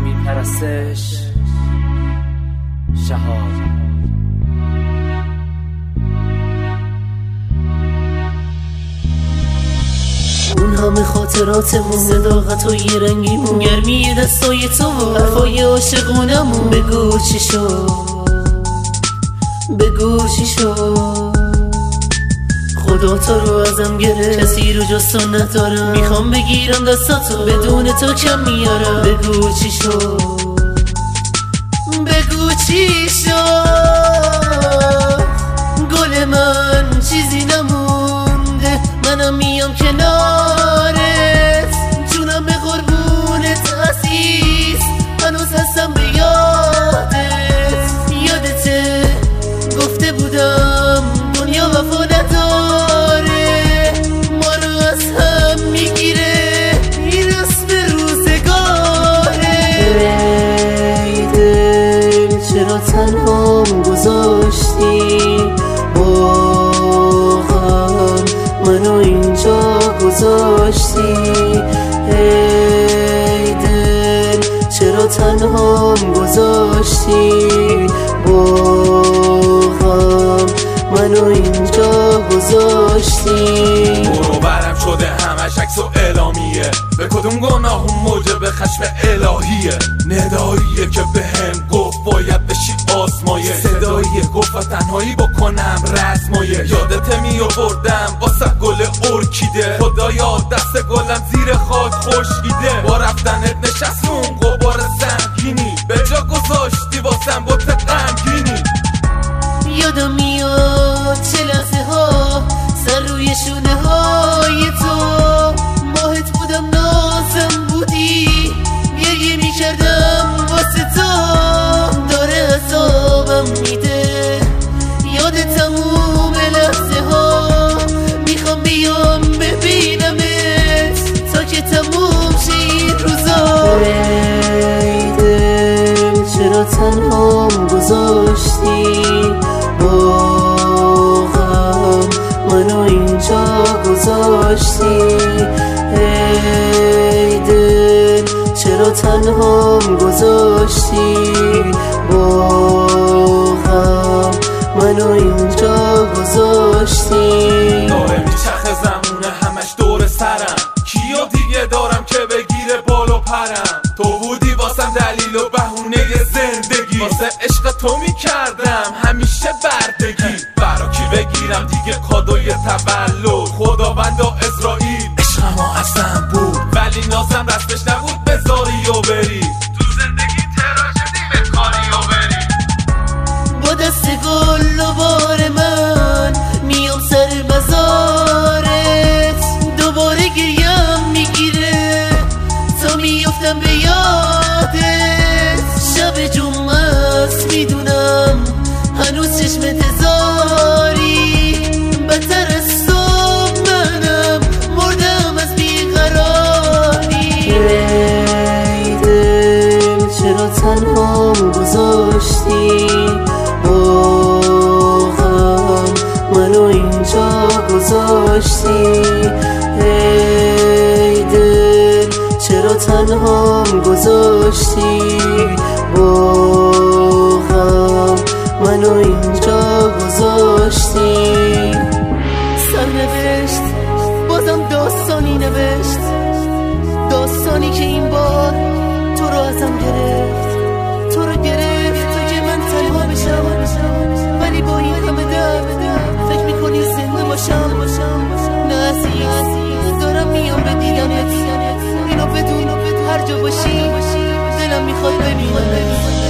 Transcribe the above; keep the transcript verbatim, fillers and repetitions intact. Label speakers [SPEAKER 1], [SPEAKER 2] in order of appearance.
[SPEAKER 1] امیر پرستش شهاب.
[SPEAKER 2] اون همه خاطراتمون، صداقت و یه رنگیمون، گرمی دستای تو و حرفای عاشقونمون. بگو چی شد، بگو چی شد، خدا تو رو ازم گرفت، کسی رو جز تو ندارم، میخوام بگیرم دستاتو، بدون تو کم میارم. بگو چی شد، بگو چی شد، گل من چیزی نمونده، منم میام کنارت، جونم به قربونت عزیز، هنوز هستم به یادت. یادته گفته بودم دنیا وفا نداره، ما رو از هم میگیره این رسم روزگاره. ای دل چرا تنهام گذاشتی، واقعا منو اینجا گذاشتی. ای دل چرا تنهام گذاشتی، واقعا منو اینجا گذاشتی.
[SPEAKER 3] برو برم شده همش عکس و اعلامیه، به کدوم گناهون موجب خشم الهیه. نداییه که به هم گفت باید بشی آسمایه، صداییه گفت و تنهایی بکنم رزمایه. یادت می آوردم واسه گل ارکیده، خدایا دست گلم زیر خاک خشکیده. با رفتنت نشستون غبار سنگینی، به جا گذاشتی واسم بوت غمگینی.
[SPEAKER 2] یادم میاد چه لحظه ها سر روی شونه های تو، ماهت بودم نازم بودی، گریه میکردم واسه تو. داره عذابم میده یاد تموم لحظه ها، میخوام بیام ببینمت تا که تموم شه این روزا. ای دل چرا تنهام گذاشتی، واقعا منو اینجا گذاشتی. ای دل چرا تنهام گذاشتی، واقعا منو اینجا گذاشتی.
[SPEAKER 3] داره میچخه زمونه همش دور سرم، کیو دیگه دارم که بگیره بالو پرم. تو بودی واسم دلیل و بهونه زندگی، واسه عشق تو میکردم همیشه بردگی. برا کی بگیرم دیگه کادوی تولد، خداوند و اسرائیل عشقم ها اصلا بود، ولی نازم رسمش نبود بذاری و بری. تو زندگی تراژدی به کاری و بری.
[SPEAKER 2] با دست گل و بار من میام سر مزارت، دوباره گریم میگیره تا میفتم به یادت. شب جمعه است میدونم هنوز چشمت هزاری، بدتر از صبح منم مردم از بیقراری. ای دل چرا تنهام گذاشتی، واقعا منو اینجا گذاشتی. ای دل چرا تنهام گذاشتی، واقعا منو اینجا گذاشتی. سرنوشت بازم داستانی نوشت، داستانی که این بار تو رو ازم گرفت، تو رو گرفت تا که من تنها بشم، ولی با این همه درد فکر میکنی زنده باشم. نه عزیز دارم میام به دیدنت، اینو بدون هر جا باشی دلم میخواد ببینم.